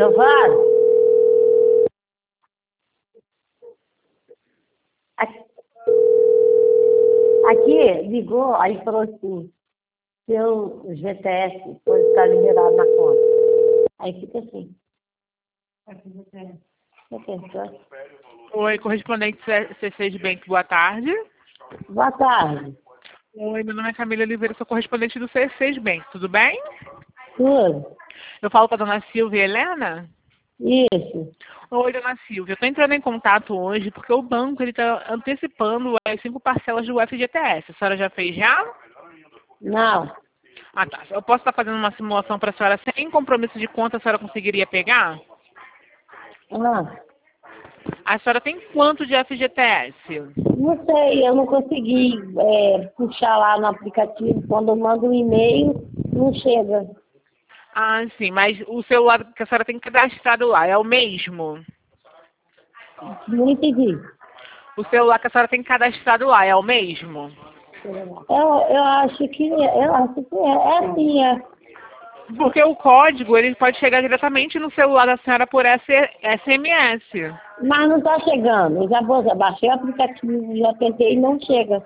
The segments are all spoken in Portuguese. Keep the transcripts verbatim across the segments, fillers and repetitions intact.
Giovanni, aqui, aqui ligou, aí falou assim, seu G T S pode estar liberado na conta. Aí fica assim. Oi, correspondente C seis Bank, boa tarde. Boa tarde. Oi, meu nome é Camila Oliveira, sou correspondente do C seis Bank, tudo bem? Tudo? Eu falo com a dona Silvia e Helena? Isso. Oi, dona Silvia, eu estou entrando em contato hoje porque o banco está antecipando as cinco parcelas do F G T S. A senhora já fez já? Não. Ah, tá. Eu posso estar fazendo uma simulação para a senhora sem compromisso de conta, a senhora conseguiria pegar? Ah, A senhora tem quanto de F G T S? não sei, eu não consegui é, puxar lá no aplicativo. Quando eu mando um e-mail, não chega. Ah, sim, mas o celular que a senhora tem cadastrado lá é o mesmo? Não entendi. O celular que a senhora tem cadastrado lá é o mesmo? Eu, eu acho que eu acho que é, é assim, é. Porque o código, ele pode chegar diretamente no celular da senhora por S M S. Mas não está chegando. Eu já, vou, já baixei o aplicativo, já tentei e não chega.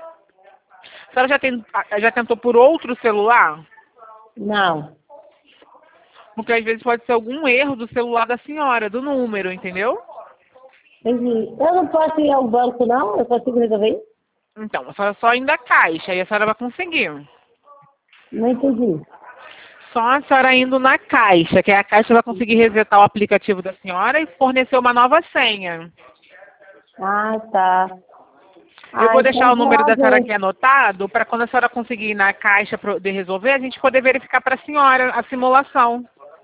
A senhora já, tem, já tentou por outro celular? Não. Porque às vezes pode ser algum erro do celular da senhora, do número, entendeu? Entendi. Eu não posso ir ao banco, não? Eu consigo resolver isso? Então, a senhora só indo à caixa e a senhora vai conseguir. Não entendi. Só a senhora indo na caixa, que a caixa vai conseguir resetar o aplicativo da senhora e fornecer uma nova senha. Ah, tá. Eu Ah, vou deixar então o número vou da senhora aqui ver. anotado, para quando a senhora conseguir ir na caixa pro- de resolver, a gente poder verificar para a senhora a simulação.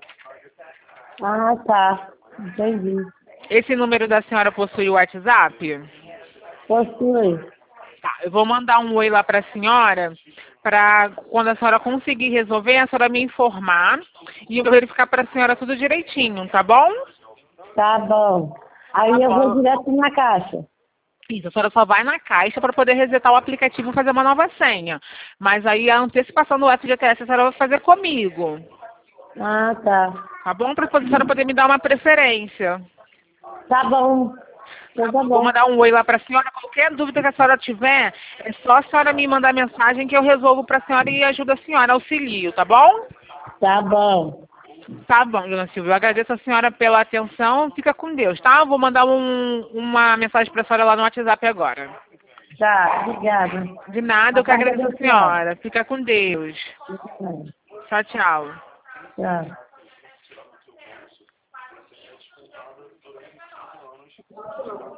Ah, tá. Entendi. Esse número da senhora possui o WhatsApp? Possui. Tá, eu vou mandar um oi lá para a senhora, para quando a senhora conseguir resolver, a senhora me informar e eu vou verificar para a senhora tudo direitinho, tá bom? Tá bom. Aí Tá eu vou bom. direto na caixa. Isso, a senhora só vai na caixa para poder resetar o aplicativo e fazer uma nova senha. Mas aí a antecipação do F G T S a senhora vai fazer comigo. Ah, tá. Tá bom? Para a senhora poder me dar uma preferência. Tá bom. Então Tá tá bom, vou bom. mandar um oi lá para a senhora. Qualquer dúvida que a senhora tiver, é só a senhora me mandar mensagem que eu resolvo para a senhora e ajudo a senhora, auxilio, tá bom? Tá bom. Tá bom, dona Silvia. Eu agradeço a senhora pela atenção. Fica com Deus, tá? Eu vou mandar um, uma mensagem para a senhora lá no WhatsApp agora. Tá, obrigada. De nada, eu que Aguarda agradeço a a senhora. senhora. Fica com Deus. Tchau, tchau. Tchau.